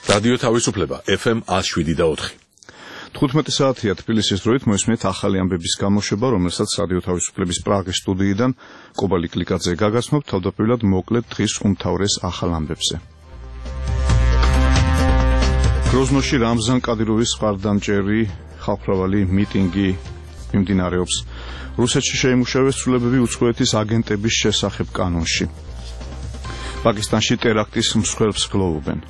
რადიო თავისუფლება FM 107.4. 15 საათია თბილისის დროით მოისმენთ ახალი ამბების გამოშვება, რომელსაც რადიო თავისუფლების პრაღის სტუდიიდან კობალი კლიკაძე გაგაცნობთ. თავდაპირველად მოკლედ დღის უმთავრეს ახალ ამბებზე. გროზნოში რამზან კადიროვის მხარდამჭერი ხალხმრავალი მიტინგი მიმდინარეობს. რუსეთში შეიმუშავეს ცვლილებები უცხოეთის აგენტების შესახებ კანონში. პაკისტანში ტერაქტის მსხვერპლს გლოვობენ.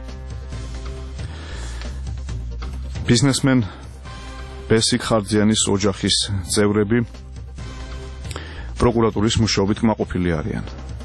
ბიზნესმენ ბესიკ ხარძიანის ოჯახის წევრები პროკურატურის მუშაობით კმაყოფილი არიან.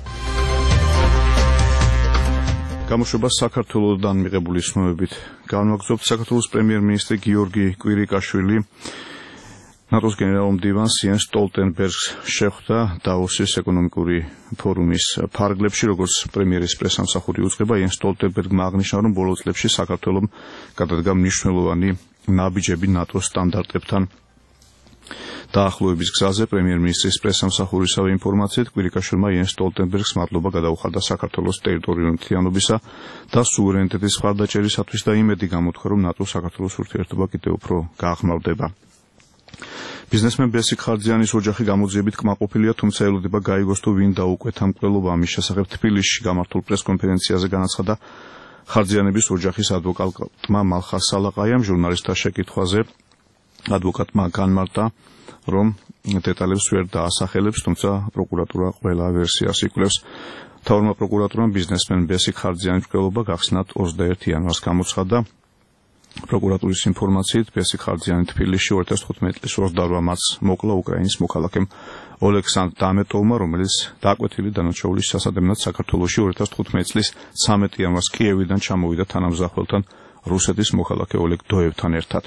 გამოშვება საქართველოსთან მიღებული ცნობებით განვაგრძობთ. საქართველოს პრემიერ-მინისტრი გიორგი კვირიკაშვილი ნატოს გენერალურ მდივანს იენს სტოლტენბერგს შეხვდა დაოსის ეკონომიკური ფორუმის ფარგლებში. როგორც პრემიერის პრესამსახური უძღვება, იენს სტოლტენბერგმა აღნიშნა, რომ ბოლო წლებში საქართველომ გადადგა მნიშვნელოვანი ნაბიჯები ნატოს სტანდარტებთან დაახლოების გზაზე. პრემიერ-მინისტრის პრესამსახურისავე ინფორმაციით, კვირიკაშვილმა იენს სტოლტენბერგს მადლობა გადაუხადა საქართველოს ტერიტორიული მთლიანობისა და სუვერენიტეტის მხარდაჭერისათვის და იმედი გამოთქვა, რომ ნატო საქართველოს ურთიერთობა კიდევ უფრო გააღრმავდება. ბიზნესმენ ბესიკ ხარძიანის ოჯახი გამოძიებით კმაყოფილია, თუმცა ელოდება გაიგოს თუ ვინ დაუკვეთა მკვლელობა. ამის შესახებ თბილისში გამართულ პრესკონფერენციაზე განაცხადა ხარძიანების ოჯახის ადვოკატმა მალხარ სალაყაიამ. ჟურნალისტთა შეკითხვაზე ადვოკატმა განმარტა, რომ დეტალებს ვერ დაასახელებს, თუმცა პროკურატურა ყველა ვერსიას იკვლევს. მთავრმა პროკურატურამ ბიზნესმენ ბესიკ ხარძიანის მკვლელობა გახსნათ 21 იანვარს გამოცხადა. პროკურატურის ინფორმაციით, ბესიკ ხარძიანი თბილისში 2015 წლის 28 მარტს მოკლა უკრაინის მოქალაქემ ოლექსანდრ დამეტოვმა, რომელიც დაკვეთილი დანაშაულის სასადენად საქართველოში 2015 წლის 13 იანვარს კიევიდან ჩამოვიდა თანამზახველთან რუსეთის მოქალაქე ოლეგ დოევთან ერთად.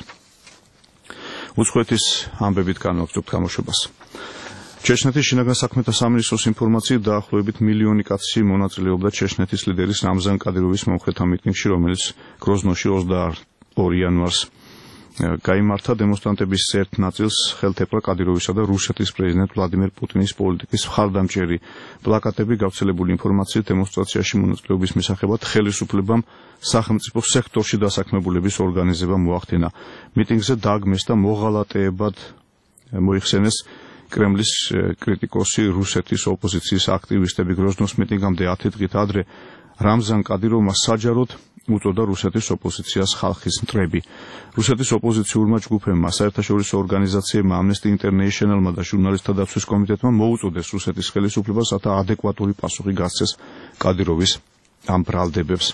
უცხოეთის ამბებით განვაგრძობთ გამოშვებას. ჩეჩნეთის შინაგან საქმეთა სამინისტროს ინფორმაციით, დაახლოებით მილიონი კაცი მონაწილეობდა ჩეჩნეთის ლიდერის რამზან კადიროვის მომხრეთა მიტინგში, რომელიც გროზნოში 22 იანვარს გაიმართა. დემონსტრანტების ერთ ნაწილს ხელთეპლა კადიროვისა და რუსეთის პრეზიდენტ ვლადიმერ პუტინის პოლიტიკის მხარდამჭერი პლაკატები. გავრცელებული ინფორმაციით, დემონსტრაციაში მონაწილეობის მისაღებად ხელისუფლებამ სახელმწიფო სექტორში დასაქმებულების ორგანიზება მოახდინა. მიტინგზე დაგმეს და მოღალატეებად მოიხსენეს კრემლის კრიტიკოსი, რუსეთის ოპოზიციის აქტივისტები. გროზნოს მიტინგამდე 10 დღით ადრე რამზან კადიროვმა საჯაროდ უწოდა რუსეთის ოპოზიციას ხალხის მტრები. რუსეთის ოპოზიციურმა ჯგუფებმა, საერთაშორისო ორგანიზაციებმა, ამნესტი ინტერნეიშნალმა და ჟურნალისტთა დაცვის კომიტეტმა მოუწოდეს რუსეთის ხელისუფლებას, რათა ადეკვატური პასუხი გასცეს კადიროვის ამ ბრალდებებს.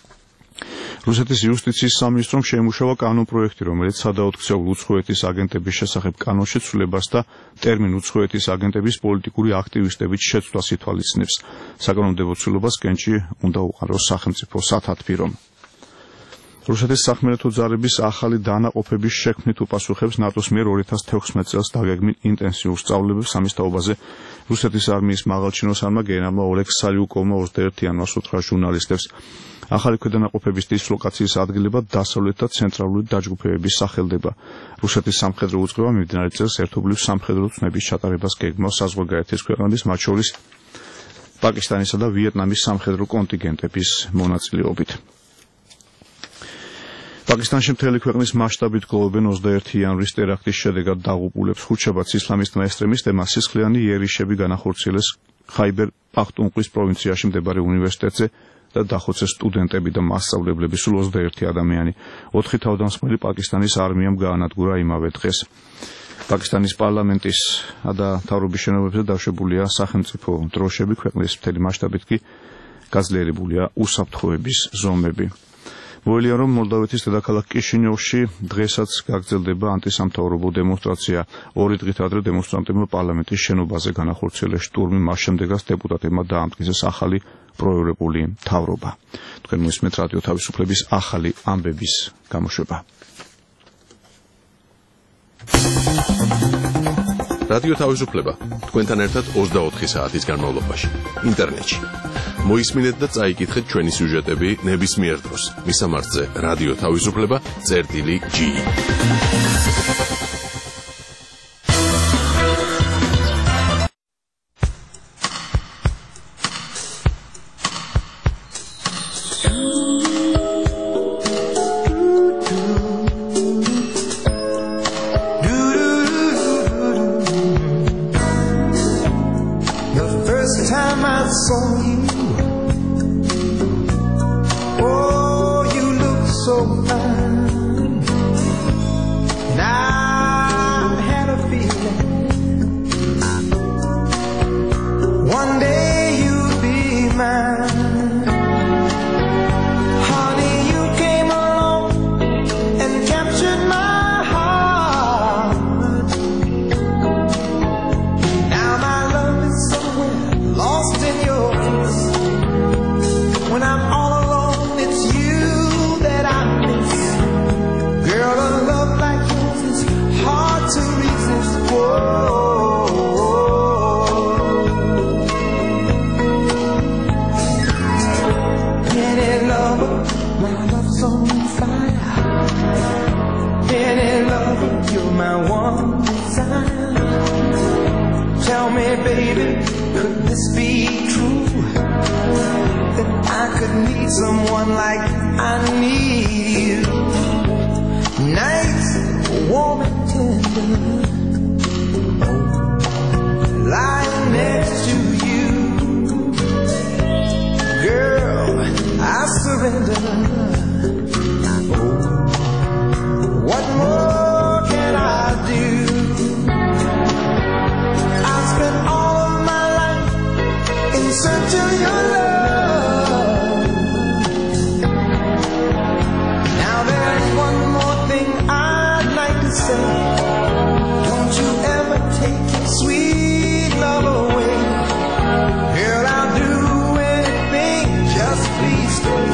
რუსეთის იუსტიციის სამინისტრომ შეიმუშავა კანონპროექტი, რომელიც სადავოდ ქცეულ უცხოეთის აგენტების შესახებ კანონში ცვლილებას და ტერმინ უცხოეთის აგენტების პოლიტიკური აქტივისტებით შეცვლას ითვალისწინებს. საკანონმდებლო ცვლილებას კენჭი უნდა უყაროს სახელმწიფო სათათბირომ. რუსეთის სახმელეთო ძალების ახალი დანაყოფების შექმნით უპასუხებს ნატოს მიერ 2016 წელს დაგეგმილ ინტენსიურ სწავლებებს. ამის თაობაზე რუსეთის არმიის მაღალჩინოსანმა გენერალმა ოლეგ სალიუკოვმა 21 იანვარს უთხრა ჟურნალისტებს, ახალი ქვედანაყოფების დისლოკაციის ადგილებად დასავლეთ და ცენტრალური დაჯგუფებების სახელდება. რუსეთის სამხედრო უწყება მიმდინარე წელს ერთობლივ სამხედრო ცნების ჩატარებას გეგმავს საზღვარგარეთის ქვეყნების, მათ შორის პაკისტანისა და ვიეტნამის სამხედრო კონტინგენტების მონაწილეობით. პაკისტანში მთელი ქვეყნის მასშტაბით გლოვობენ 21 იანვრის ტერაქტის შედეგად დაღუპულებს. ხუთშაბათს ისლამისტმა ექსტრემისტებმა სისხლიანი იერიშები განახორციელეს ხაიბერ პახტუნხვის პროვინციაში მდებარე უნივერსიტეტზე და დახოცეს სტუდენტები და მასწავლებლები, სულ 21 ადამიანი. 4 თავდამსხმელი პაკისტანის არმიამ გაანადგურა იმავე დღეს. პაკისტანის პარლამენტის და მთავრობის შენობებზე დაშვებულია სახელმწიფო დროშები, ქვეყნის მთელი მასშტაბით კი გაძლიერებულია უსაფრთხოების ზომები. მოელია, რომ მოლდავეთის დედაქალაქ კიშინიოვში დღესაც გაგრძელდება ანტისამთავრობო დემონსტრაცია. 2 დღით ადრე დემონსტრანტებმა პარლამენტის შენობაზე განახორციელეს შტურმი, მას შემდეგაც დეპუტატებმა დაამტკიცეს ახალი პროევროპული მთავრობა. თქვენ მოისმენთ რადიო თავისუფლების ახალი ამბების გამოშვება. რადიო თავისუფლება თქვენთან ერთად 24 საათის განმავლობაში ინტერნეტში. მოისმინეთ და წაიკითხეთ ჩვენი სიუჟეტები ნებისმიერ დროს. მისამართზე რადიო თავისუფლება.ge time I saw you, oh, you look so fine. And I had a feeling one day you'd be mine. Honey, you came along and captured my heart. Now my love is somewhere lost in yours. When I'm all alone, it's you that I miss. Girl, a love like yours is hard to resist. Whoa. Any lover, my love's on fire. Any lover, you're my one desire. Tell me, baby, could this be true? That I could need someone like I need you. Nights warm and tender, lying next to you. Girl, I surrender. What more can I do? I spent all of my life in search of your love. Now there's one more thing I'd like to say. Don't you ever take your sweet love away. Girl, I'll do anything, just please stay.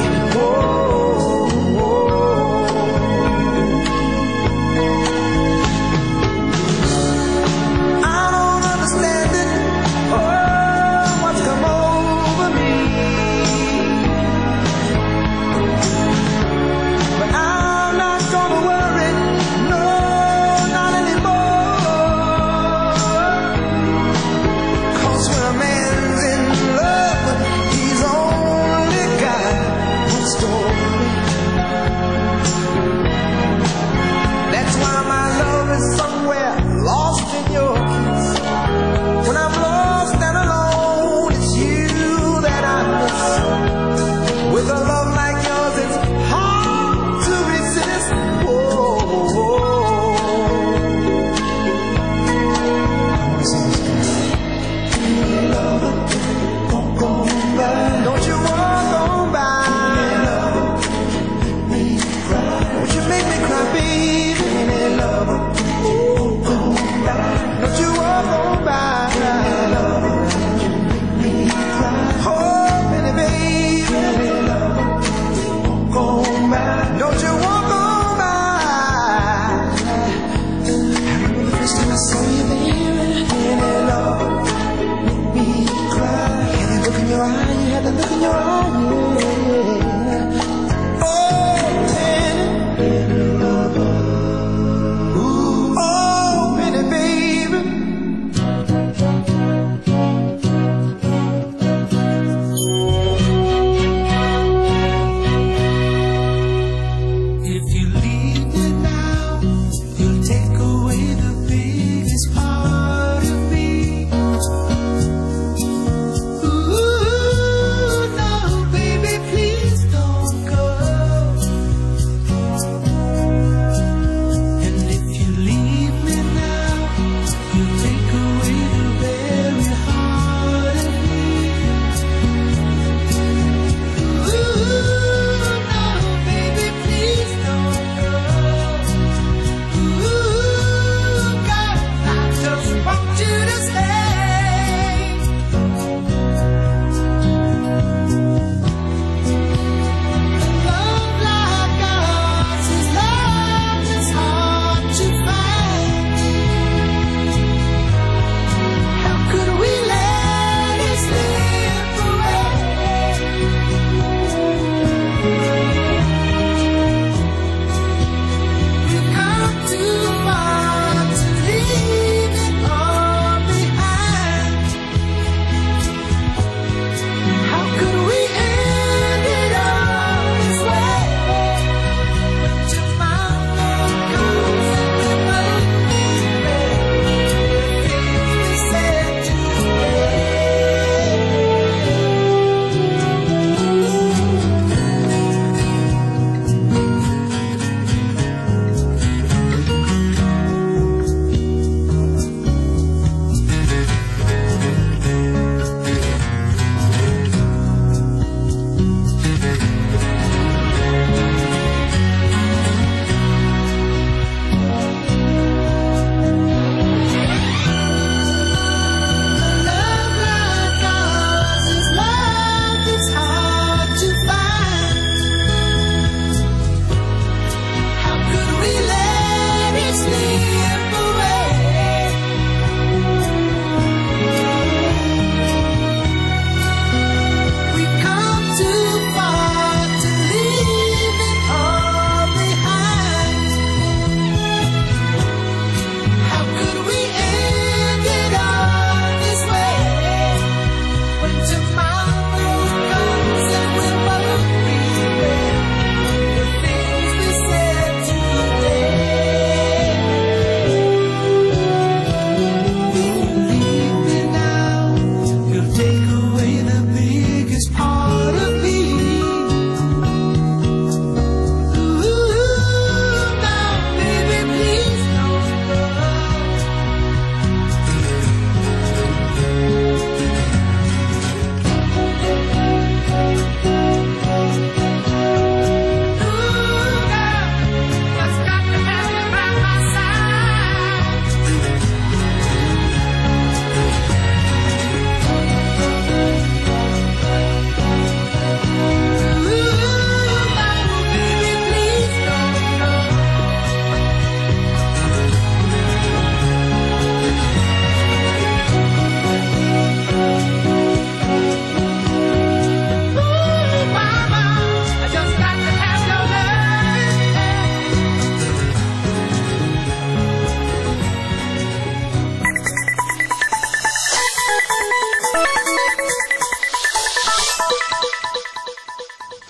I don't understand it, what's come over me. But I'm not gonna worry, no,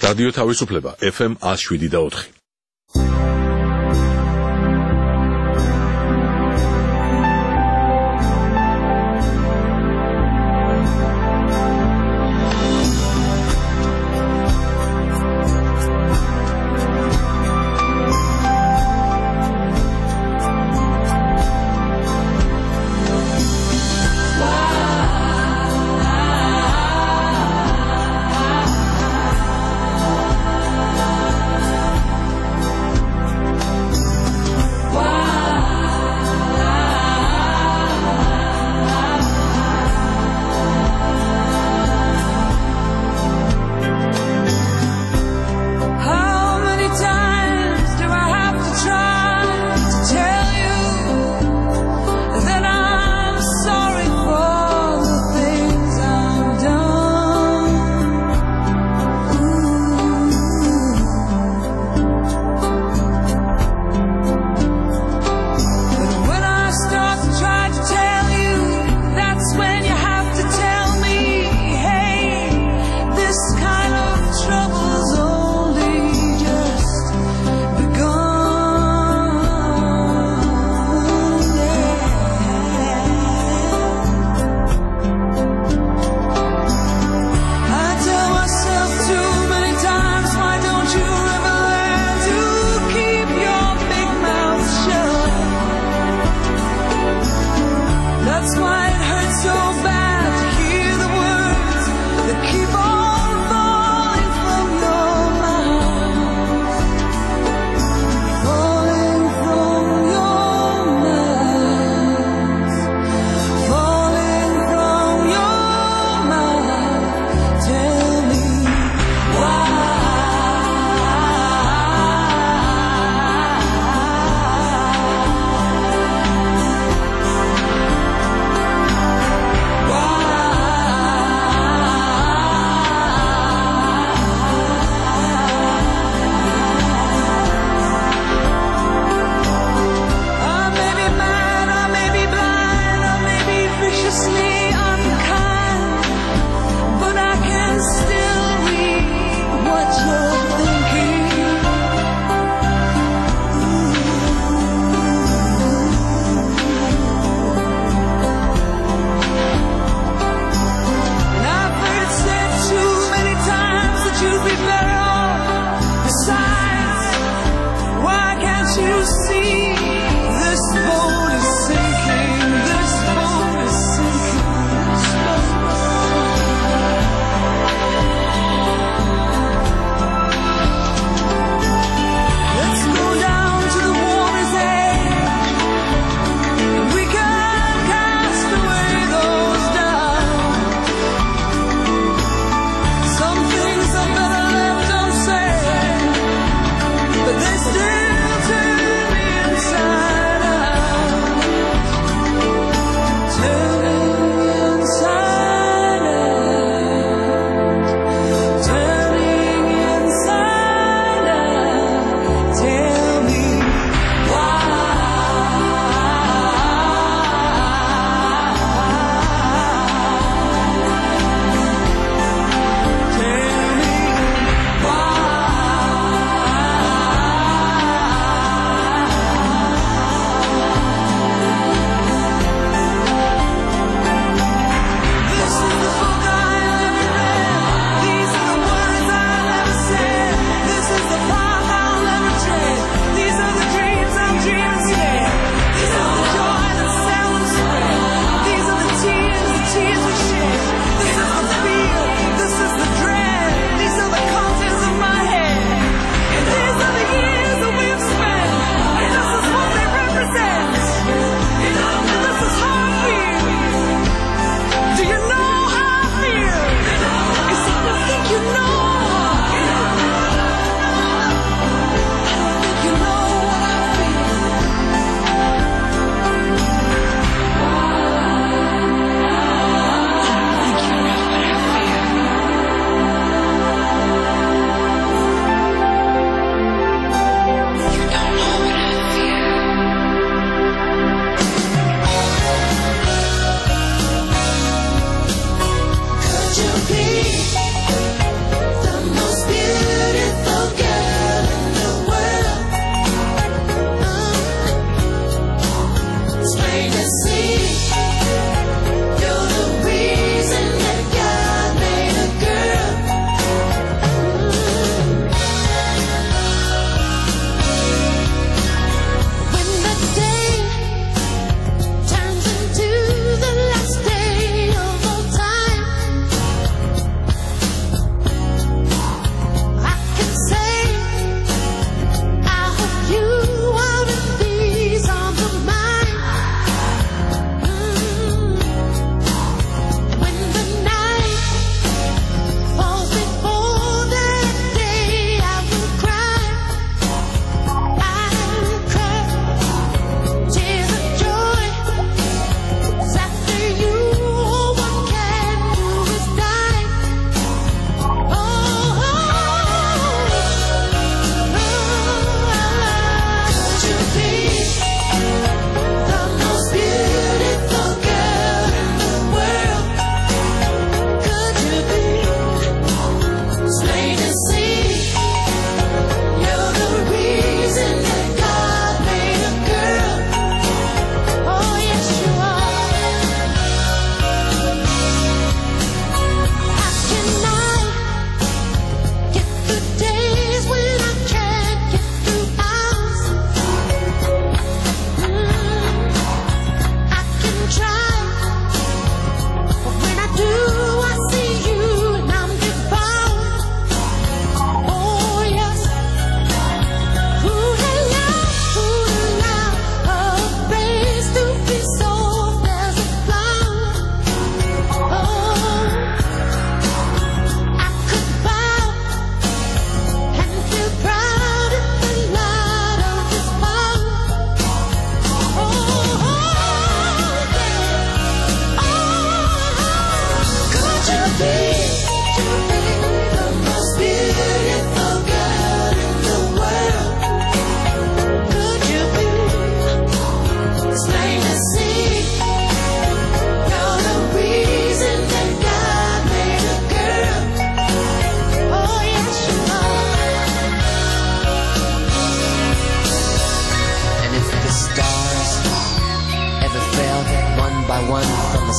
რადიო თავისუფლება FM 107.4.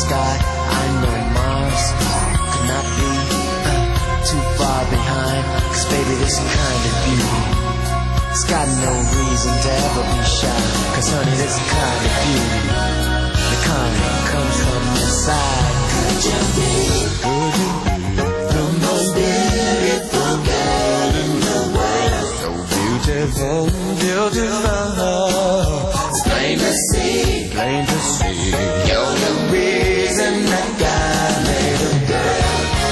sky. I know Mars could not be too far behind. 'Cause baby, this kind of beauty, it's got no reason to ever be shy. 'Cause honey, this kind of beauty, the kind that comes from inside. Could you be the most beautiful girl in the world? So beautiful, beautiful. It's plain to see, plain to see. You're the reason that God made a girl.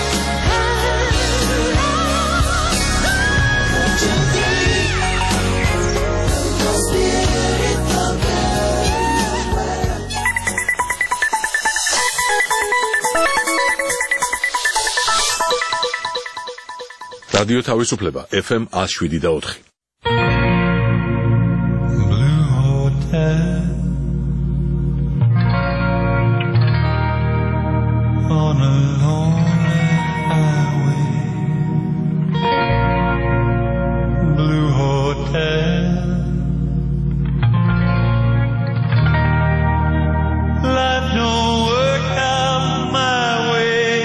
Could you be the most beautiful girl in the world? რადიო თავისუფლება FM 107.4. Blue Hotel on a lonely highway. Blue Hotel, life don't work out my way.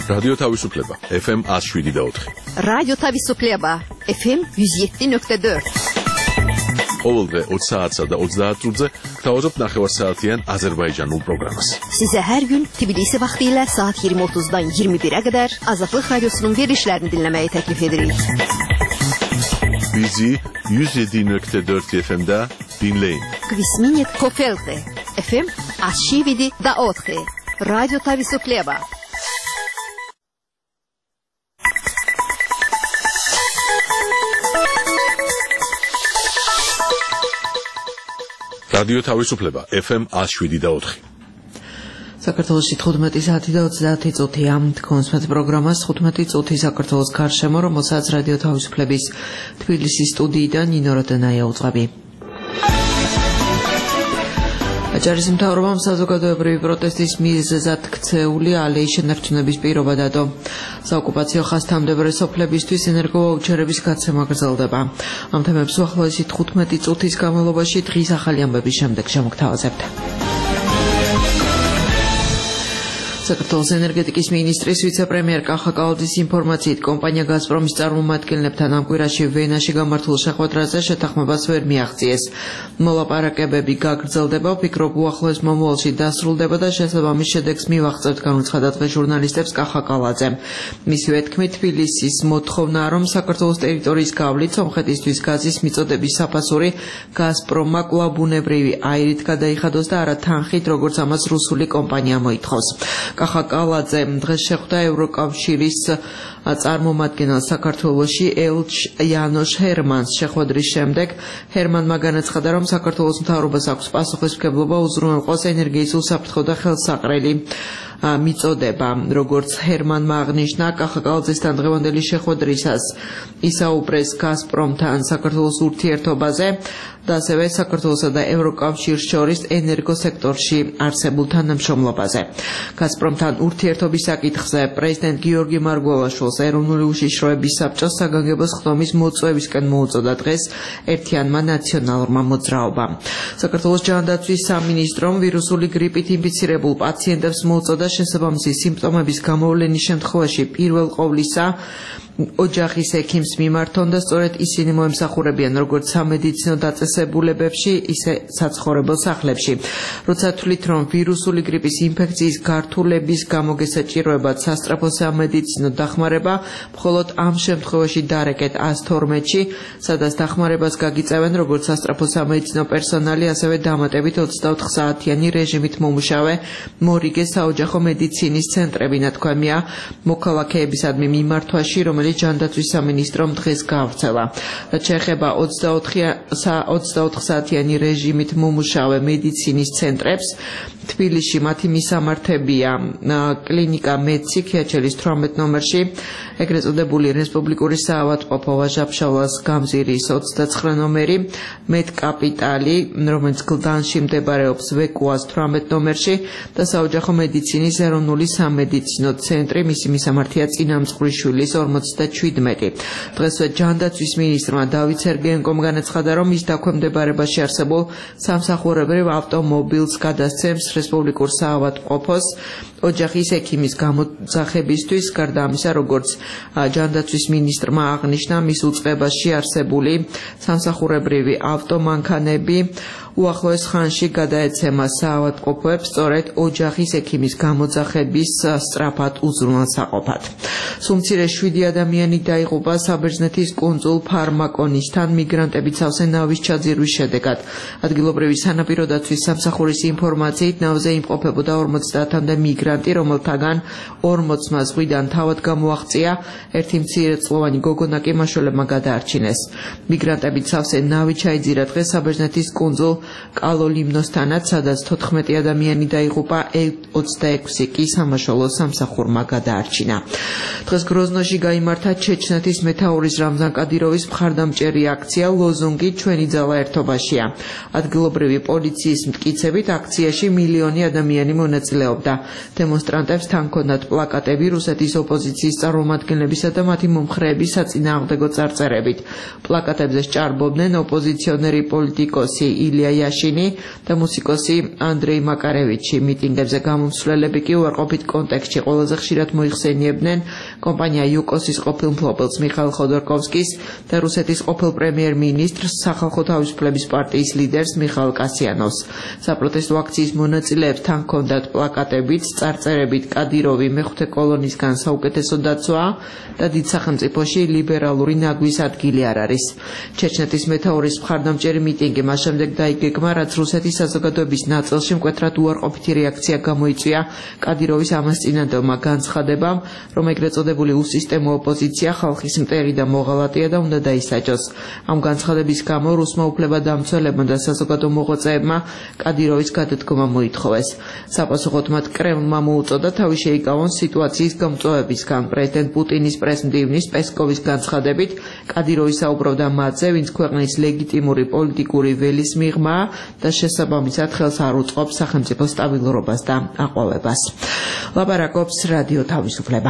რადიო თავისუფლება FM 107.4. რადიო თავისუფლება FM 107.4. ყოველდღე 20 საათსა და 30 წუთზე გთავაზობთ ნახევარსაათიან აზერბაიჯანულ პროგრამას. Size her gün Tbilisi vaxtiyle saat 20:30'dan 21'e kadar Azadlık Radyosu'nun verilişlerini dinlemeyi teklif ederiz. Bizi 107.4 FM'da dinleyin. Kvisminit Kofelte FM 107.4. Radyo Tavisupleba. რადიო თავისუფლება FM 107.4. საქართველოში 15 საათი და 30 წუთია. თქვენს პროგრამას 15 წუთი საქართველოს გარშემო, რომელსაც რადიო თავისუფლების თბილისის სტუდიიდან ნინო როდანაია უძღვები. აჭარის მთავრობამ საზოგადოებრივი პროტესტის მიზეზად ქცეული ალეის შენარჩუნების პირობა დადო. საოკუპაციო ხაზთამდებარე სოფლებისთვის ენერგოვაუჩერების გაცემა გრძელდება. ამ თემებს უახლოესი 15 წუთის განმავლობაში დღის ახალი ამბების შემდეგ შემოგთავაზებთ. საქართველოს ენერგეტიკის მინისტრის ვიცე-პრემიერ კახა კალოძის ინფორმაციით, კომპანია გაზპრომის წარმომადგენლებთან ამ კვირაში ვენაში გამართულ შეხვედრაზე შეთანხმებას ვერ მიაღწიეს. მოლაპარაკებები გაგრძელდება, ვფიქრობ უახლოეს მომავალში დასრულდება და შესაბამის შედეგს მივაღწევთ, განუცხადა დღეს ჟურნალისტებს კახა კალოძემ. მისივე თქმით, თბილისის მოთხოვნაა, რომ საქართველოს ტერიტორიის გავლით სომხეთისთვის გაზის მიწოდების საფასური გაზპრომმა კვლავ ბუნებრივი აირით გადაიხადოს და არა თანხით, როგორც ამას რუსული კომპანია მოითხოვს. კახა კალოძემ დღეს შეხვდა ევროკავშირის წარმომადგენელს საქართველოში ელჩ იანოშ ჰერმანს. შეხვედრის შემდეგ ჰერმანმა განაცხადა, რომ საქართველოს მთავრობას აქვს პასუხისმგებლობა უზრუნველყოს ენერგიის უსაფრთხო და ხელსაყრელი მიწოდება. როგორც ჰერმანმა აღნიშნა, კახა კალოძესთან დღევანდელი შეხვედრისას ისაუბრეს გაზპრომთან საქართველოს ურთიერთობაზე და ასევე საქართველოსა და ევროკავშირს შორის ენერგოსექტორში არსებულ თანამშრომლობაზე. გაზპრომთან ურთიერთობის საკითხზე პრეზიდენტ გიორგი მარგველაშვილს ეროვნული უშიშროების საბჭოს საგანგებო ხდომის მოწვევისკენ მოუწოდა დღეს ერთიანმა ნაციონალურმა მოძრაობამ. საქართველოს ჯანდაცვის სამინისტრომ ვირუსული გრიპით ინფიცირებულ პაციენტებს მოუწოდა შესაბამისი სიმპტომების გამოვლენის შემთხვევაში პირველ ყოვლისა ოჯახის ექიმს მიმართონ და სწორედ ისინი მოემსახურებიან როგორც სამედიცინო დაწესებულებებში, ისე საცხოვრებელ სახლებში. როცა თვლით, რომ ვირუსული გრიპის ინფექციის გართულების გამო გესაჭიროებათ სასწრაფო სამედიცინო დახმარება, მხოლოდ ამ შემთხვევაში დარეკეთ 112-ში, სადაც დახმარებას გაგიწევენ როგორც სასწრაფო სამედიცინო პერსონალი, ასევე დამატებით 24 საათიანი რეჟიმით მომუშავე მორიგე საოჯახო მედიცინის ცენტრები, ნათქვამია მოქალაქეებისადმი მიმართვაში, რომელიც ჯანდაცვის სამინისტრომ დღეს გაავრცელა. რაც შეეხება 24 საათიანი რეჟიმით მომუშავე მედიცინის ცენტრებს, თბილისში მათი მისამართებია კლინიკა მეცი ქიაჩელის 18 ნომერში, ეგრეთ წოდებული რესპუბლიკური საავადმყოფო ვაჟა-ფშაველას გამზირის 29 ნომერი, მედკაპიტალი, რომელიც გლდანში მდებარეობს ვეკუას 18 ნომერში და საოჯახო მედიცინის ეროვნული სამედიცინო ცენტრი, მისი მისამართია წინამძღვრიშვილის 57. დღესვე ჯანდაცვის მინისტრმა დავით სერგეენკომ განაცხადა, რომ ის დაქვემდებარებაში არსებულ სამსახურებრივ ავტომობილს გადასცემს რესპუბლიკურ საავადმყოფოს ოჯახის ექიმის გამოძახებისთვის. გარდა ამისა, როგორც ჯანდაცვის მინისტრმა აღნიშნა, მის უწყებაში არსებული სამსახურებრივი ავტომანქანები უახლოეს ხანში გადაეცემა საავადმყოფოებს სწორედ ოჯახის ექიმის გამოძახების სწრაფად უზრუნველსაყოფად. სულ მცირე 7 ადამიანი დაიღუპა საბერძნეთის კუნძულ ფარმაკონისთან მიგრანტების სავსე ნავის ჩაძირვის შედეგად. ადგილობრივი სანაპირო დაცვის სამსახურის ინფორმაციით, ნავზე იმყოფებოდა 50-მდე მიგრანტი, რომელთაგან 40-მა ზღვიდან თავად გამოაღწია, ერთი მცირეწლოვანი გოგონა კი მაშველებმა გადაარჩინეს. მიგრანტებით სავსე ნავი ჩაიძირა დღეს საბერძნეთის კუნძულ კალოლიმნოსთანაც, სადაც 14 ადამიანი დაიღუპა, 26 კი სამაშველო სამსახურმა გადაარჩინა. დღეს გროზნოში გაიმართა ჩეჩნეთის მეთაურის რამზან კადიროვის მხარდამჭერი აქცია ლოზუნგი ჩვენი ძალა ერთობაშია. ადგილობრივი პოლიციის მტკიცებით აქციაში მილიონი ადამიანი მონაწილეობდა. დემონსტრანტებს თან ჰქონდათ პლაკატები რუსეთის ოპოზიციის წარმომადგენლებისა და მათი მომხრეების საწინააღმდეგო წარწერებით. პლაკატებზე სჭარბობდნენ ოპოზიციონერი პოლიტიკოსი ილია იაშინი და მუსიკოსი ანდრეი მაკარევიჩი. მიტინგებზე გამომცვლელები კი უარყოფით კონტექსტში ყველაზე ხშირად მოიხსენიებდნენ კომპანია იუკოსის ყოფილ მფლობელს მიხაილ ხოდორკოვსკის და რუსეთის ყოფილ პრემიერ-მინისტრს სახალხო თავისუფლების პარტიის ლიდერს მიხაილ კასიანოვს. საპროტესტო აქციის მონაწილეებს თან ჰქონდათ პლაკატებით, წარწერებით კადიროვი მეხუთე კოლონისგან საუკეთესო დაცვაა და დიდ სახელმწიფოში ლიბერალური ნაგვის ადგილი არ არის. ჩეჩნეთის მეთაურის მხარდამჭერი მიტინგი მას შემდეგ დაიგეგმა, რაც რუსეთის საზოგადოების ნაწილში მკვეთრად უარყოფითი რეაქცია გამოიწვია კადიროვის ამას წინანდელმა განცხადებამ, რომ ეგრეთ წოდებული უსისტემო ოპოზიცია ხალხის მტერი და მოღალატეა და უნდა დაისაჯოს. ამ განცხადების გამო რუსმა უფლებადამცველებმა და საზოგადო მოღვაწეებმა კადიროვის გადადგომა მოითხოვეს. საპასუხოდ მათ კრემლმა მოუწოდა თავი შეიკავონ სიტუაციის გამწვავებისგან. პრეზიდენტ პუტინის პრესმდივნის პესკოვის განცხადებით კადიროვი საუბრობდა მათზე, ვინც ქვეყნის ლეგიტიმური პოლიტიკური ველის მიღმა და შესაბამისად ხელს არ უწყობს სახელმწიფო სტაბილურობას და აყვავებას. ლაპარაკობს რადიო თავისუფლება.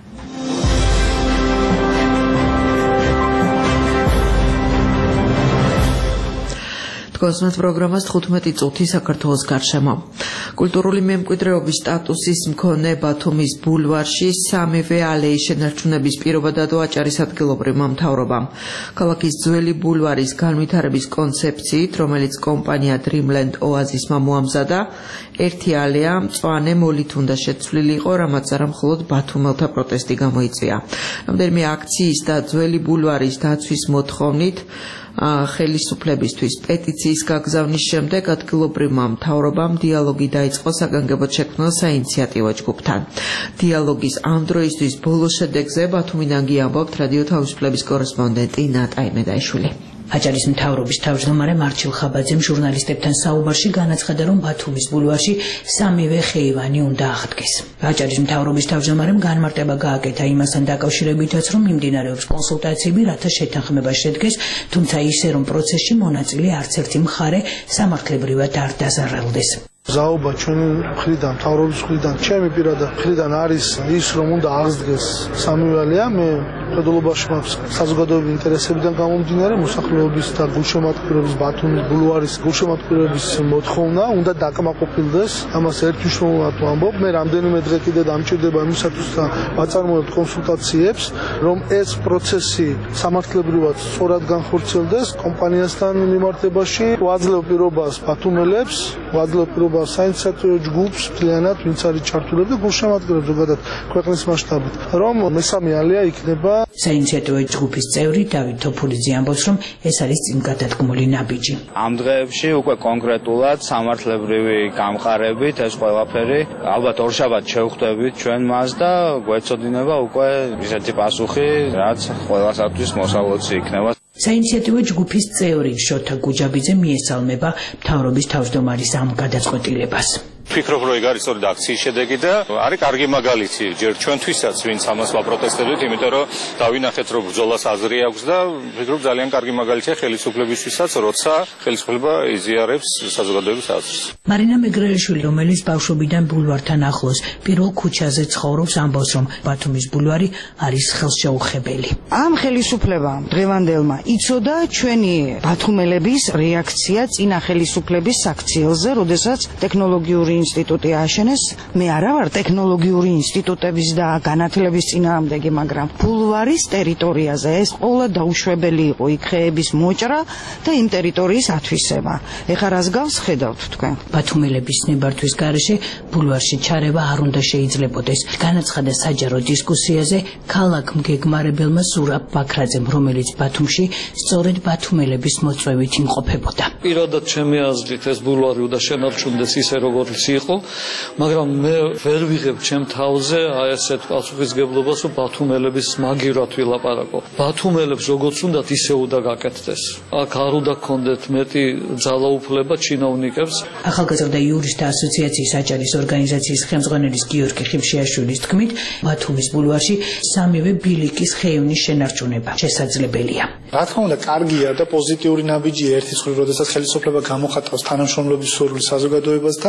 Თქვენს პროგრამას 15 წუთი საქართველოს გარშემო. კულტურული მემკვიდრეობის სტატუსის მქონე ბათუმის ბულვარში სამივე ალეის შენარჩუნების პირობა დადო აჭარის ადგილობრივმა მთავრობამ. ქალაქის ძველი ბულვარის განვითარების კონცეფციით, რომელიც კომპანია Dreamland Oasis-მა მოამზადა, ერთი ალეა მწვანე მოლით უნდა შეცვლილი იყო, რამაც არა მხოლოდ ბათუმელთა პროტესტი გამოიწვია. რამდენიმე აქციის და ძველი ბულვარის დაცვის მოთხოვნით ხელისუფლებისთვის პეტიციის გაგზავნის შემდეგ ადგილობრივმა მთავრობამ დიალოგი დაიწყო საგანგებოდ შექმნილ საინიციატივო ჯგუფთან. დიალოგის ამ დროისთვის ბოლო შედეგზე ბათუმიდან გიამბობთ რადიო თავისუფლების კორესპონდენტი ნატა იმედაიშვილი. აჭარის მთავრობის თავმჯდომარე მარჩილ ხაბაძემ ჟურნალისტებთან საუბარში განაცხადა, რომ ბათუმის ბულვარში სამივე ხეივანი უნდა აღდგეს. აჭარის მთავრობის თავმჯდომარემ განმარტება გააკეთა იმასთან დაკავშირებითაც, რომ მიმდინარეობს კონსულტაციები, რათა შეთანხმება შედგეს, თუმცა ისე, რომ პროცესში მონაწილე არც ერთი მხარე სამართლებრივად არ დაზარალდეს. ზაობა ჩვენი მხრიდან, მთავრობის მხრიდან, ჩემი პირადა მხრიდან არის ის, რომ უნდა აღსდგეს სამივე ალეა. მე მხედველობაში მაქვს საზოგადოებრივი ინტერესებიდან გამომდინარე მოსახლეობის და გულშემატკივრების ბათუმის ბულვარის გულშემატკივრების მოთხოვნა უნდა დაკმაყოფილდეს. ამას ერთმნიშვნელოვნად ვამბობ. მე რამდენიმე დღე კიდე დამჭირდება იმისათვის და ვაწარმოებთ კონსულტაციებს, რომ ეს პროცესი სამართლებრივად სწორად განხორციელდეს კომპანიასთან მიმართებაში. ვაძლევ პირობას ბათუმელებს, ვაძლევ პირობას საინიციატივო ჯგუფს მთლიანად, ვინც არის ჩართულები და გულშემატკივრებს ზოგადად ქვეყნის მასშტაბით, რომ მესამე ალეა იქნება. საინიციატივო ჯგუფის წევრი დავით თოფურიძე ამბობს, რომ ეს არის წინგადადგმული ნაბიჯი. ამ დღეებში უკვე კონკრეტულად სამართლებრივი გამყარებით ეს ყველაფერი ალბათ ორშაბათს შევხვდებით ჩვენ მას და გვეცოდინება უკვე ისეთი პასუხი, რაც ყველასათვის მოსავლოცი იქნება. საინიციატივო ჯგუფის წევრი შოთა გუჯაბიძე მიესალმება მთავრობის თავმჯდომარის ამ გადაწყვეტილებას. ვფიქრობ, რომ ეგ არის სწორედ აქციის შედეგი და არის კარგი მაგალითი ჯერ ჩვენთვისაც, ვინც ამას ვაპროტესტებდით, იმიტომ რომ დავინახეთ, რომ ბრძოლას აზრი აქვს და ვფიქრობ ძალიან კარგი მაგალითია ხელისუფლებისთვისაც, როცა ხელისუფლება იზიარებს საზოგადოების აზრს. მარინა მეგრელიშვილი, რომელიც ბავშვობიდან ბულვართან ახლოს პირველ ქუჩაზე ცხოვრობს, ამბობს, რომ ბათუმის ბულვარი არის ხელშეუხებელი. ამ ხელისუფლებამ დღევანდელმა იცოდა ჩვენი ბათუმელების რეაქცია წინა ხელისუფლების საქციელზე, როდესაც ტექნოლოგიური ინსტიტუტი აშენეს. მე არა ვარ ტექნოლოგიური ინსტიტუტების და განათლების წინააღმდეგი, მაგრამ ბულვარის ტერიტორიაზე ეს ყოლა დაუშვებელი იყო, იქ ხეების მოჭრა და იმ ტერიტორიის ათვისება. ეხლა რას გავს ხედავთ თქვენ? ბათუმელების ნებართვის გარეშე ბულვარში ჩარევა არ უნდა შეიძლებოდეს. განაცხადა საჯარო დისკუსიაზე ქალაქ მგეგმარებელმა ზურაბ ბაქრაძემ, რომელიც ბათუმში სწორედ ბათუმელების მოწვევით იმყოფებოდა. პირადად ჩემი აზრით ეს ბულვარი უნდა შენარჩუნდეს ისე როგორც იყო, მაგრამ მე ვერ ვიღებ ჩემ თავზე აი ესეთ პასუხისგებლობას, რომ ბათუმელების მაგივრად ვილაპარაკო. ბათუმელებს როგორც უნდათ ისე უნდა გაკეთდეს. აქ არ უნდა გქონდეთ მეტი ძალაუფლება ჩინოვნიკებს. ახალგაზრდა იურისტთა ასოციაციის აჭარის ორგანიზაციის ხელმძღვანელის გიორგი ხიმშიაშვილის თქმით, ბათუმის ბულვარში სამივე ბილიკის ხეივნის შენარჩუნება შესაძლებელია. რა თქმა უნდა, კარგია და პოზიტიური ნაბიჯია ერთის მხრივ, როდესაც ხელისუფლება გამოხატავს თანამშრომლობის სურვილს საზოგადოებასთან,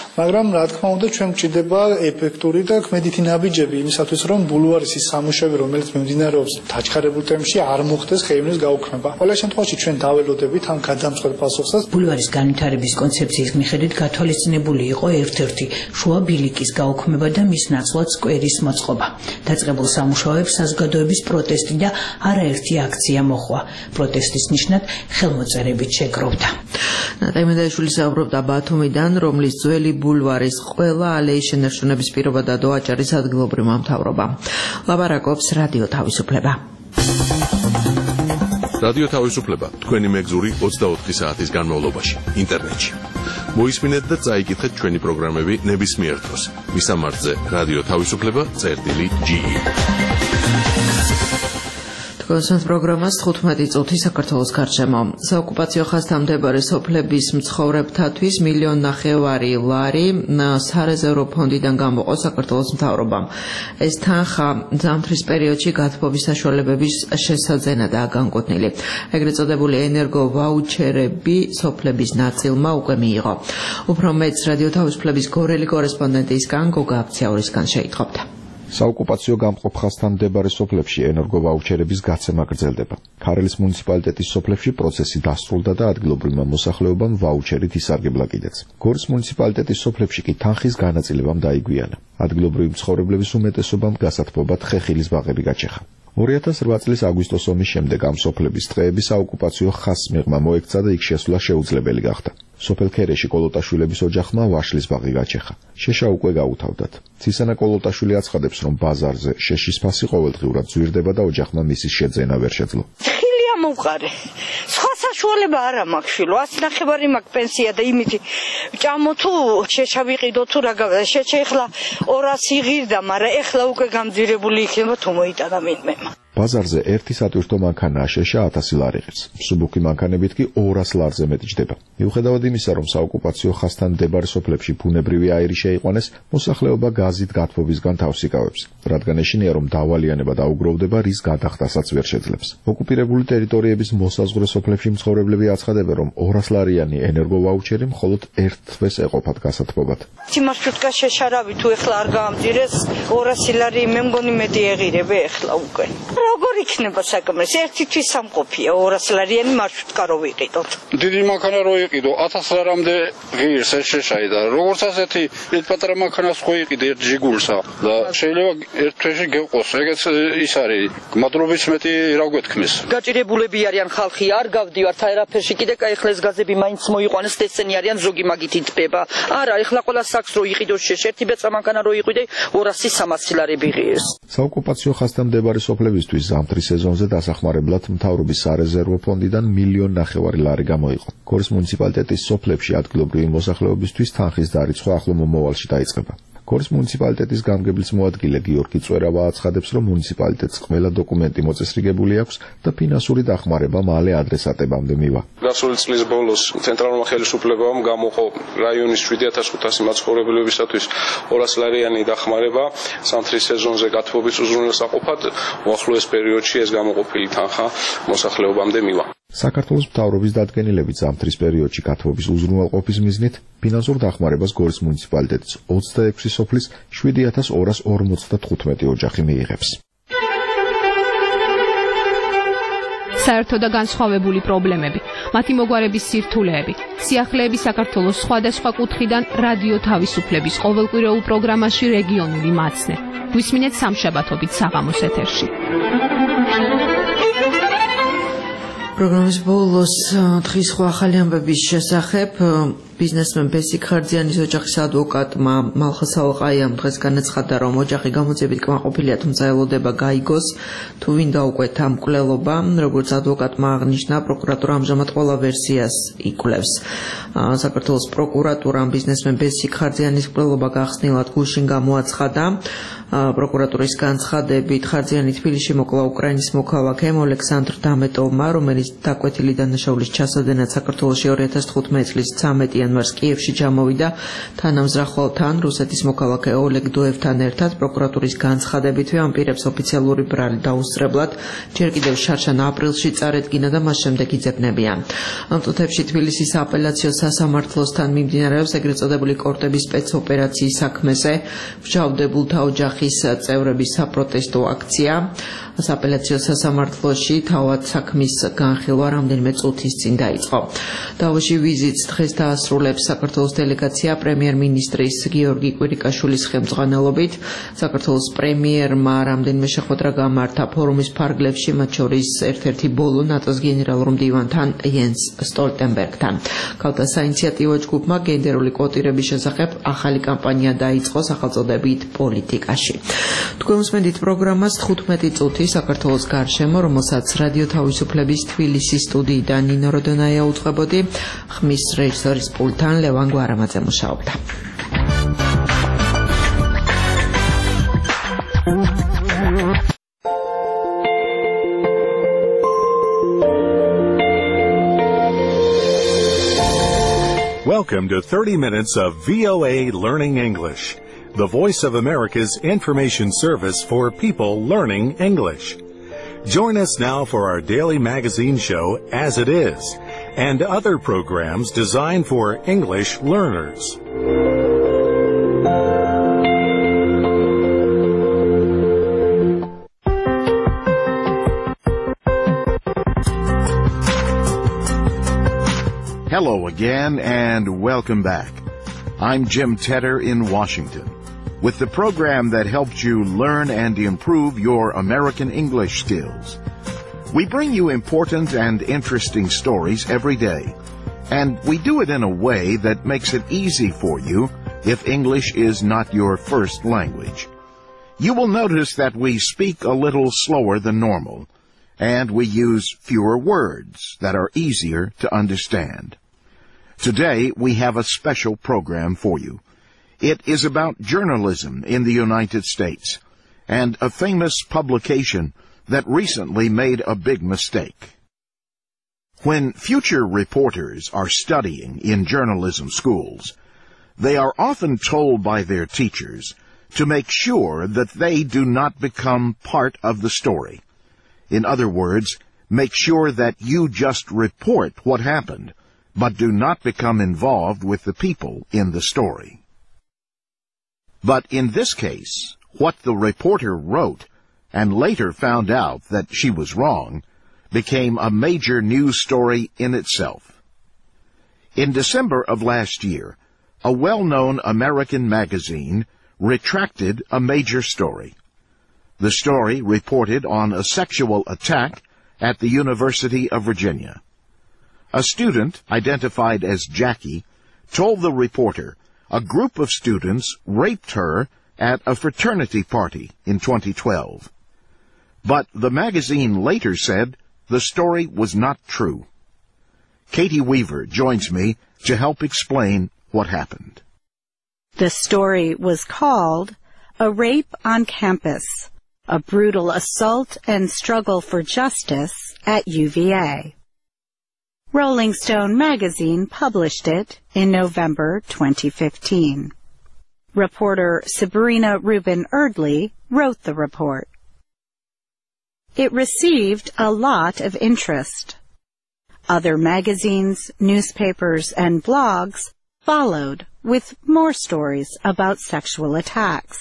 მაგრამ რა თქმა უნდა ჩვენ გვჭირდება ეფექტური და ქმედითი ნაბიჯები იმისათვის რომ ბულვარის ის სამუშაოები რომელიც მიმდინარეობს დაჩქარებულ თემში არ მოხდეს ხეივნის გაუქმება. ყველა შემთხვევაში ჩვენ დაველოდებით ამ გადამწყვეტ პასუხსაც. ბულვარის განვითარების კონცეფციის მიხედვით გათვალისწინებული იყო ერთ-ერთი შუა ბილიკის გაუქმება და მის ნაცვლად სკვერის მოწყობა. დაწყებულ სამუშაოებს საზოგადოების პროტესტი და არაერთი აქცია მოჰყვა. პროტესტის ნიშნად ხელმოწერებით შეგროვდა. ნატაიმედაიშვილი საუბრობდა ბათუმიდან, რომლის ძველი ბულვარის ყველა ალეის შენარჩუნების პირობა და დოაჭარის ადგილობრივმა მთავრობამ. ლაბარაკობს რადიო თავისუფლება. რადიო თავისუფლება თქვენი მეგზური 24 საათის განმავლობაში ინტერნეტში. მოისმინეთ და წაიკითხეთ ჩვენი პროგრამები ნებისმიერ დროს. მისამართზე რადიო თავისუფლება.ge. კონსენს პროგრამას 15 წუთი საქართველოს გარშემო. საოკუპაციო ხაზთან მდებარე სოფლების მცხოვრებთათვის 1.5 მილიონი ლარი სარეზერვო ფონდიდან გამოყო საქართველოს მთავრობამ. ეს თანხა ზამთრის პერიოდში გათბობის საშუალებების შესაძენადაა განკუთვნილი. ეგრეთ წოდებული ენერგო ვაუჩერები სოფლების ნაწილმა უკვე მიიღო. უფრო მეც რადიო თავისუფლების გორელი კორესპონდენტისგან გოგა აფციაურისგან შეითხოვდა. საოკუპაციო გამყოფ ხაზთან მდებარე სოფლებში ენერგოვაუჩერების გაცემა გრძელდება. ქარელის მუნიციპალიტეტის სოფლებში პროცესი დასრულდა და ადგილობრივმა მოსახლეობამ ვაუჩერით ისარგებლა კიდეც. გორის მუნიციპალიტეტის სოფლებში კი თანხის განაწილებამ დაიგვიანა. ადგილობრივი მცხოვრებლების უმეტესობამ გასათბობად ხეხილის ბაღები გაჩეხა. 2008 წლის აგვისტოს ომის შემდეგ ამ სოფლების ტყეები საოკუპაციო ხაზს მიღმა მოექცა და იქ შესვლა შეუძლებელი გახდა. სოფელ ქერეში კოლოტაშვილების ოჯახმა ვაშლის ბაღი გაჩეხა. შეშა უკვე გაუთავდათ. ცისანა კოლოტაშვილი აცხადებს, რომ ბაზარზე შეშის ფასი ყოველდღიურად ზვირდება და ოჯახმა მისის შეძენა ვერ შეძლო. მოვყარე. სხვა საშუალება არ მაქვს შვილო. 190 მაქვს პენსია და იმითი ჭამო თუ შეშა ვიყიდო თუ რა გავდა. შეშა ეხლა 200 იღირდა, მაგრამ ეხლა უკვე გამძირებული იქნება თუ მოიტანა მინმემა. ბაზარზე ერთი სატვირთო მანქანაა შეშა 1000 ლარიღებს. მსუბუქი მანქანებით კი 200 ლარზე მეტი ჯდება. მიუხედავად იმისა, რომ საოკუპაციო ხაზთან მდებარე სოფლებში ბუნებრივი აირი შეიყვანეს, მოსახლეობა გაზით გათბობისგან თავს იკავებს, რადგან ეშინია, რომ დავალიანება დაუგროვდება, რის გადახდასაც ვერ შეძლებს. ოკუპირებული ტერიტორიების მოსაზღვრე სოფლებში მცხოვრებლები აცხადებენ, რომ 200 ლარიანი ენერგოვაუჩერი მხოლოდ ერთ თვეს ეყოფათ გასათბობად. მარშრუტკა შეშარავი თუ ეხლა არ გაამძირეს 200 ლარი მე მგონი მეტი ეღირებ ეხლა უკვე. როგორ იქნება საკმარისი? ერთი თვის სამყოფია 200 ლარიანი მარშრუტკა რო ვიყიდოთ. დიდი მანქანა რო იყიდო 1000 ლარამდე ღირს ეს შეშაი და როგორც ასეთი ერთ პატარა მანქანას ხო იყიდე ერთ ჯიგულსა და შეიძლება ერთ თვეში გეყოს. ეგეც ის არის. მადლობის მეტი რა გვეთქმის. გაჭირებულები არიან ხალხი, არ გავდივართ აერაფერში კიდე კაი ხლა ეს გაზები მაინც მოიყვანეს და ესენი არიან ზოგი მაგით იტბება. არა, ეხლა ყველა საქს რო იყიდო ერთი ბეწა მანქანა რო იყიდე 200-300 ლარები ღირს. საოკუპაციო ხაზთან მდებარე სოფლებისთვის ზამთრის სეზონზე დასახმარებლად მთავრობის სარეზერვო ფონდიდან 1.5 მილიონი ლარი გამოიყო. გორის მუნიციპალიტეტის სოფლებში ადგილობრივი მოსახლეობისთვის თანხის დარიცხვა ახლო მომავალში დაიწყება. გორის მუნიციპალიტეტის გამგებლის მოადგილე გიორგი წვერავა აცხადებს, რომ მუნიციპალიტეტს ყველა დოკუმენტი მოწესრიგებული აქვს და ფინანსური დახმარება მალე ადრესატებამდე მივა. გასული წლის ბოლოს ცენტრალურმა ხელისუფლებამ გამოყო რაიონის 7500 მაცხოვრებლებისათვის 200 ლარიანი დახმარება ზამთრის სეზონზე გათბობის უზრუნველსაყოფად. უახლოეს პერიოდში ეს გამოყოფილი თანხა მოსახლეობამდე მივა. საქართველოს მთავრობის დადგენილებით ზამთრის პერიოდში გათბობის უზრუნველყოფის მიზნით ფინანსურ დახმარებას გორის მუნიციპალიტეტის 26 სოფლის 7245 ოჯახი მიიღებს. საერთო და განსხვავებული პრობლემები, მათი მოგვარების სირთულეები, სიახლეები საქართველოს სხვადასხვა კუთხიდან რადიო თავისუფლების ყოველკვირეულ პროგრამაში რეგიონული მაცნე. გვისმინეთ სამშაბათობით საღამოს ეთერში. პროგრამის ბოლოს დღის სხვა ახალი ამბების შესახებ ბიზნესმენ ბესიკ ხარძიანის ოჯახის ადვოკატმა მალხა სალყაიამ დღეს განაცხადა, რომ ოჯახი გამოძიებით კმაყოფილია, თუმცა ელოდება გაიგოს თუ ვინ დაუკვეთა მკვლელობა. როგორც ადვოკატმა აღნიშნა, პროკურატურა ამჟამად ყველა ვერსიას იკვლევს. საქართველოს პროკურატურამ ბიზნესმენ ბესიკ ხარძიანის მკვლელობა გახსნილად გუშინ გამოაცხადა. პროკურატურის განცხადებით, ხარძიანი თბილისში მოკლა უკრაინის მოქალაქე ოლექსანდრ დამეტოვმა, რომელიც დაკვეთილი დანაშაულის ჩასადენად საქართველოში 2015 წლის 13 იანვარს კიევში ჩამოვიდა თანამზრახველთან, რუსეთის მოქალაქე ოლეგ დოევთან ერთად. პროკურატურის განცხადებითვე ამ პირებს ოფიციალური ბრალი დაუსწრებლად ჯერ კიდევ შარშან აპრილში წარედგინა და მას შემდეგ იძებნებიან. ამ წუთებში თბილისის აპელაციო სასამართლოსთან მიმდინარეობს ეგრეთ წოდებული კორტების სპეცოპერაციის საქმეზე მსჯავრდებულთა ოჯახის წევრების საპროტესტო აქცია. აპელაციო სასამართლოში თავად საქმის განხილვა რამდენიმე წუთის წინ დაიწყო. დავოში ვიზიტს დღეს დაასრულებს საქართველოს დელეგაცია პრემიერ-მინისტრის გიორგი კვირიკაშვილის ხელმძღვანელობით. საქართველოს პრემიერმა რამდენიმე შეხვედრა გამართა ფორუმის ფარგლებში, მათ შორის ერთ-ერთი ბოლო ნატოს გენერალურ მდივანთან იენს სტოლტენბერგთან. ქალთა საინიციატივო ჯგუფმა გენდერული კვოტირების შესახებ ახალი კამპანია დაიწყო სახელწოდებით პოლიტიკაში. თქვენ უსმენთ პროგრამას 15 წუთი საქართველოს გარშემო, რომელსაც რადიო თავისუფლების თბილისის სტუდიიდან ნინო როდონაია უძღვებოდი, ხმის რეჟისორის პულტთან ლევან გვარამაძე მუშაობდა. Welcome to 30 minutes of VOA Learning English, the Voice of America's information service for people learning English. Join us now for our daily magazine show, As It Is, and other programs designed for English learners. Hello again and welcome back. I'm Jim Tedder in Washington with the program that helps you learn and improve your American English skills. We bring you important and interesting stories every day, and we do it in a way that makes it easy for you if English is not your first language. You will notice that we speak a little slower than normal, and we use fewer words that are easier to understand. Today, we have a special program for you. It is about journalism in the United States and a famous publication that recently made a big mistake. When future reporters are studying in journalism schools, they are often told by their teachers to make sure that they do not become part of the story. In other words, make sure that you just report what happened, but do not become involved with the people in the story. But in this case, what the reporter wrote and later found out that she was wrong became a major news story in itself. In December of last year, a well-known American magazine retracted a major story. The story reported on a sexual attack at the University of Virginia. A student, identified as Jackie, told the reporter a group of students raped her at a fraternity party in 2012. But the magazine later said the story was not true. Katie Weaver joins me to help explain what happened. The story was called A Rape on Campus, a Brutal Assault and Struggle for Justice at UVA. Rolling Stone magazine published it in November 2015. Reporter Sabrina Rubin Erdley wrote the report. It received a lot of interest. Other magazines, newspapers, and blogs followed with more stories about sexual attacks.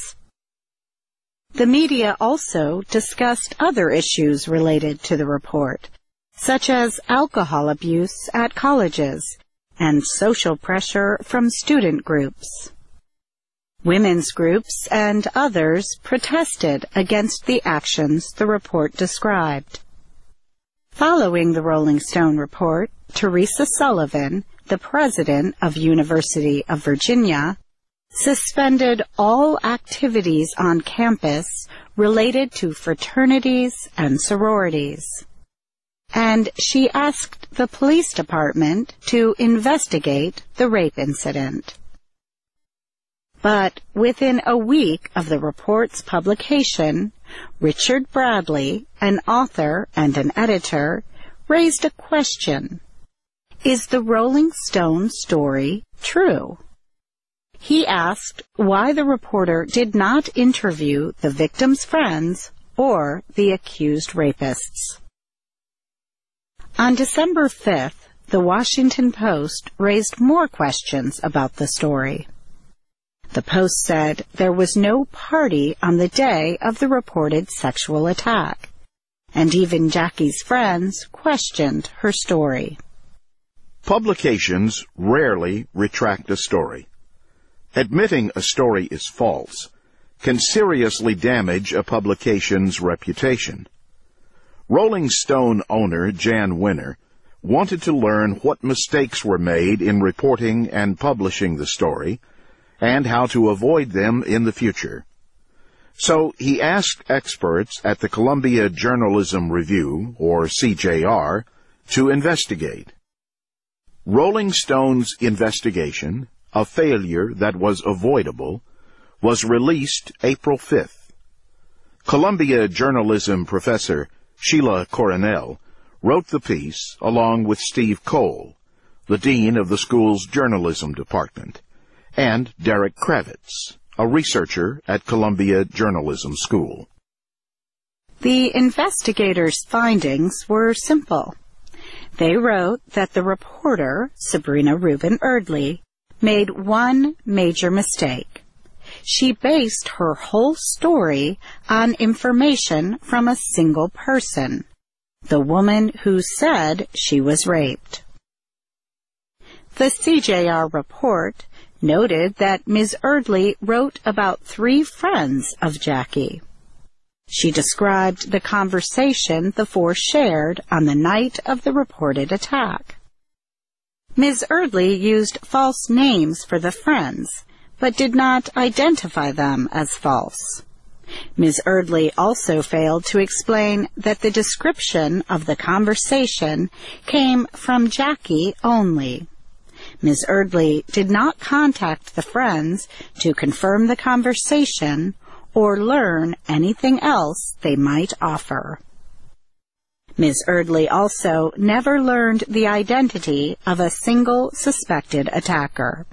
The media also discussed other issues related to the report, such as alcohol abuse at colleges and social pressure from student groups. Women's groups and others protested against the actions the report described. Following the Rolling Stone report, Teresa Sullivan, the president of University of Virginia, suspended all activities on campus related to fraternities and sororities. And she asked the police department to investigate the rape incident. But within a week of the report's publication, Richard Bradley, an author and an editor, raised a question. Is the Rolling Stone story true? He asked why the reporter did not interview the victim's friends or the accused rapists. On December 5th, the Washington Post raised more questions about the story. The Post said there was no party on the day of the reported sexual attack, and even Jackie's friends questioned her story. Publications rarely retract a story. Admitting a story is false can seriously damage a publication's reputation. Rolling Stone owner Jan Winner wanted to learn what mistakes were made in reporting and publishing the story and how to avoid them in the future. So he asked experts at the Columbia Journalism Review, or CJR, to investigate. Rolling Stone's investigation, a failure that was avoidable, was released April 5th. Columbia journalism professor Sheila Coronel wrote the piece along with Steve Cole, the dean of the school's journalism department, and Derek Kravitz, a researcher at Columbia Journalism School. The investigators' findings were simple. They wrote that the reporter, Sabrina Rubin Erdely, made one major mistake. She based her whole story on information from a single person, the woman who said she was raped. The CJR report noted that Ms. Erdely wrote about 3 friends of Jackie. She described the conversation the 4 shared on the night of the reported attack. Ms. Erdely used false names for the friends, but did not identify them as false. Ms. Erdely also failed to explain that the description of the conversation came from Jackie only. Ms. Erdely did not contact the friends to confirm the conversation or learn anything else they might offer. Ms. Erdely also never learned the identity of a single suspected attacker.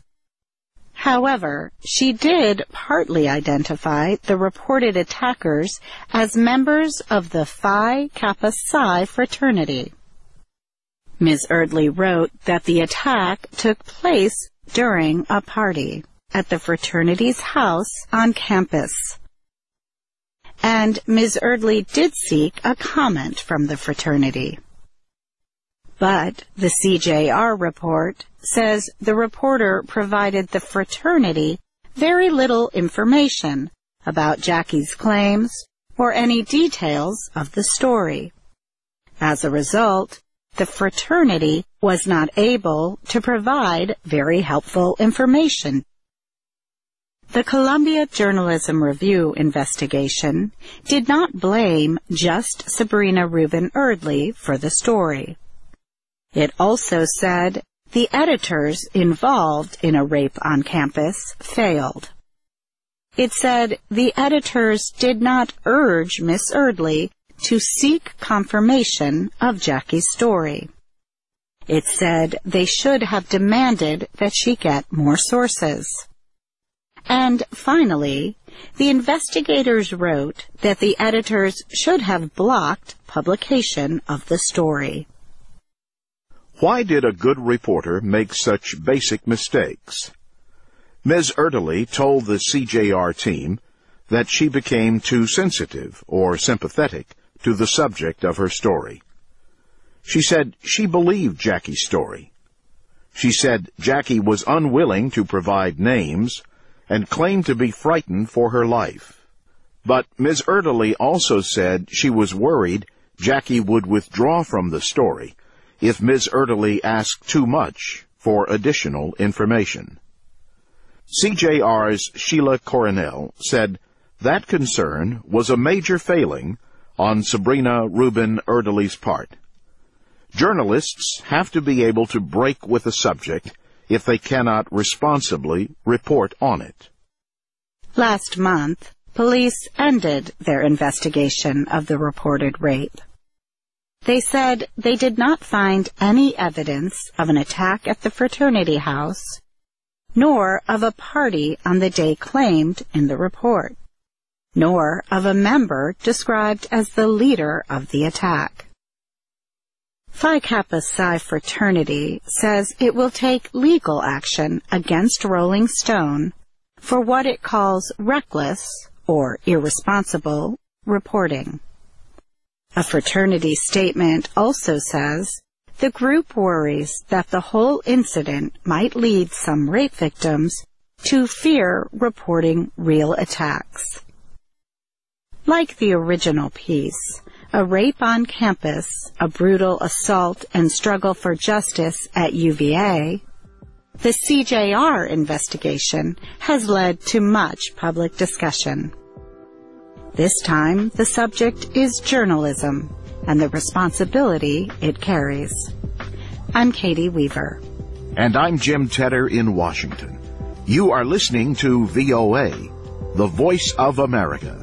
However, she did partly identify the reported attackers as members of the Phi Kappa Psi fraternity. Ms. Erdely wrote that the attack took place during a party at the fraternity's house on campus. And Ms. Erdely did seek a comment from the fraternity. But the CJR report says the reporter provided the fraternity very little information about Jackie's claims or any details of the story. As a result, the fraternity was not able to provide very helpful information. The Columbia Journalism Review investigation did not blame just Sabrina Rubin Erdely for the story. It also said the editors involved in a rape on campus failed. It said the editors did not urge Miss Erdely to seek confirmation of Jackie's story. It said they should have demanded that she get more sources. And finally, the investigators wrote that the editors should have blocked publication of the story. Why did a good reporter make such basic mistakes? Ms. Erdely told the CJR team that she became too sensitive or sympathetic to the subject of her story. She said she believed Jackie's story. She said Jackie was unwilling to provide names and claimed to be frightened for her life. But Ms. Erdely also said she was worried Jackie would withdraw from the story if Ms. Erdely asked too much for additional information. CJR's Sheila Coronel said that concern was a major failing on Sabrina Rubin Erdely's part. Journalists have to be able to break with a subject if they cannot responsibly report on it. Last month, police ended their investigation of the reported rape. They said they did not find any evidence of an attack at the fraternity house, nor of a party on the day claimed in the report, nor of a member described as the leader of the attack. Phi Kappa Psi fraternity says it will take legal action against Rolling Stone for what it calls reckless or irresponsible reporting. A fraternity statement also says the group worries that the whole incident might lead some rape victims to fear reporting real attacks. Like the original piece, A Rape on Campus, A Brutal Assault and Struggle for Justice at UVA, the CJR investigation has led to much public discussion. This time, the subject is journalism and the responsibility it carries. I'm Katie Weaver. And I'm Jim Tedder in Washington. You are listening to VOA, the voice of America.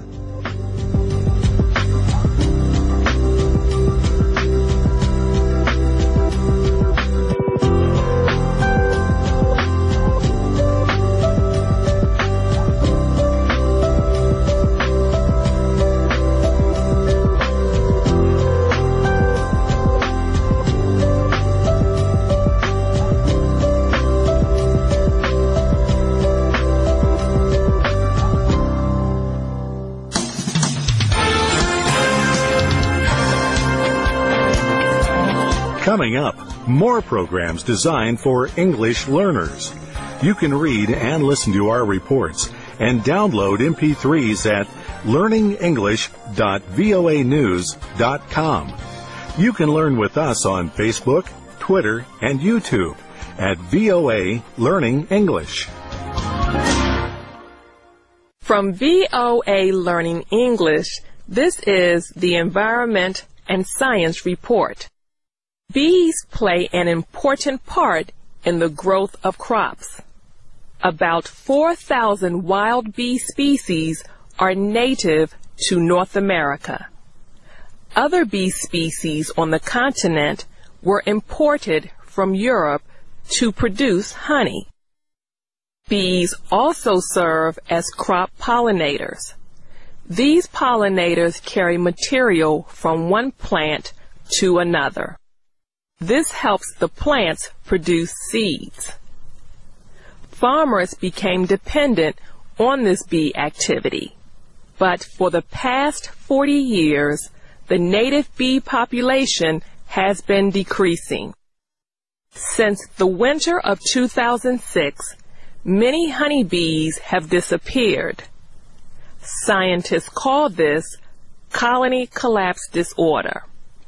Coming up, more programs designed for English learners. You can read and listen to our reports and download MP3s at learningenglish.voanews.com. You can learn with us on Facebook, Twitter, and YouTube at VOA Learning English. From VOA Learning English, this is the Environment and Science Report. Bees play an important part in the growth of crops. About 4,000 wild bee species are native to North America. Other bee species on the continent were imported from Europe to produce honey. Bees also serve as crop pollinators. These pollinators carry material from one plant to another. This helps the plants produce seeds. Farmers became dependent on this bee activity, but for the past 40 years, the native bee population has been decreasing. Since the winter of 2006, many honeybees have disappeared. Scientists call this colony collapse disorder.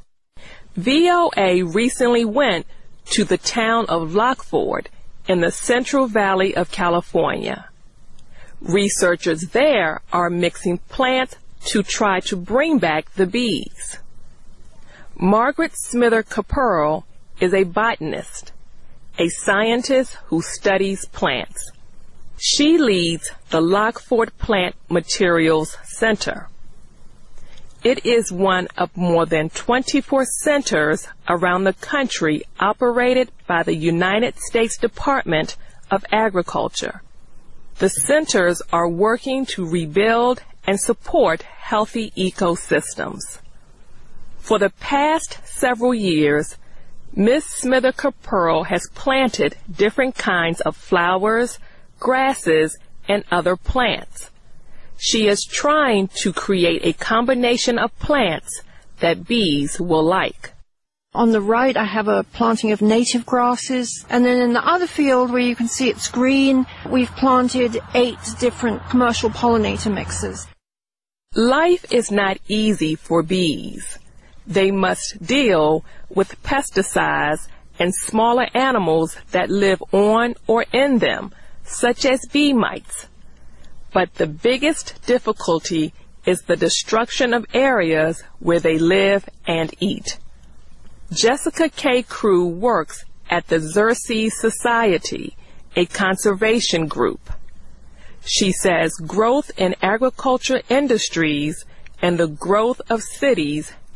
VOA recently went to the town of Lockford in the Central Valley of California. Researchers there are mixing plants to try to bring back the bees. Margaret Smither Caperl is a botanist, a scientist who studies plants. She leads the Lockford Plant Materials Center. It is one of more than 24 centers around the country operated by the United States Department of Agriculture. The centers are working to rebuild and support healthy ecosystems. For the past several years, Ms. Smither Caperl has planted different kinds of flowers, grasses, and other plants. She is trying to create a combination of plants that bees will like. On the right, I have a planting of native grasses, and then in the other field where you can see it's green, we've planted 8 different commercial pollinator mixes. Life is not easy for bees. They must deal with pesticides and smaller animals that live on or in them, such as bee mites. But the biggest difficulty is the destruction of areas where they live and eat. Jessica K. Crew works at the Xerces Society, a conservation group. She says growth in agriculture industries and the growth of cities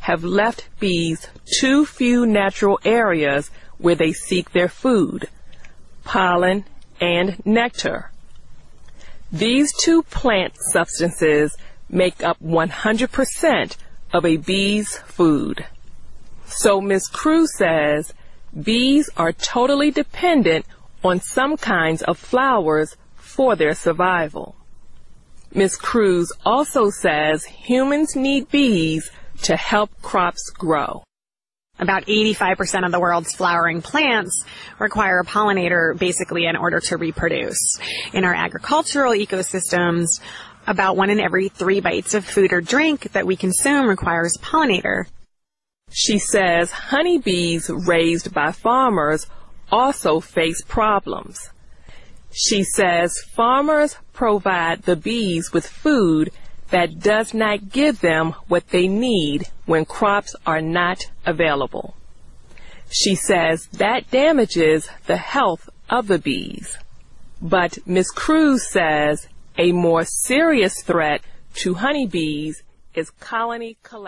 have left bees too few natural areas where they seek their food, pollen and nectar. These two plant substances make up 100% of a bee's food. So Ms. Cruz says bees are totally dependent on some kinds of flowers for their survival. Ms. Cruz also says humans need bees to help crops grow. About 85% of the world's flowering plants require a pollinator basically in order to reproduce. In our agricultural ecosystems, about 1 in every 3 bites of food or drink that we consume requires a pollinator. She says honeybees raised by farmers also face problems. She says farmers provide the bees with food that does not give them what they need when crops are not available. She says that damages the health of the bees. But Ms. Cruz says a more serious threat to honeybees is colony collapse.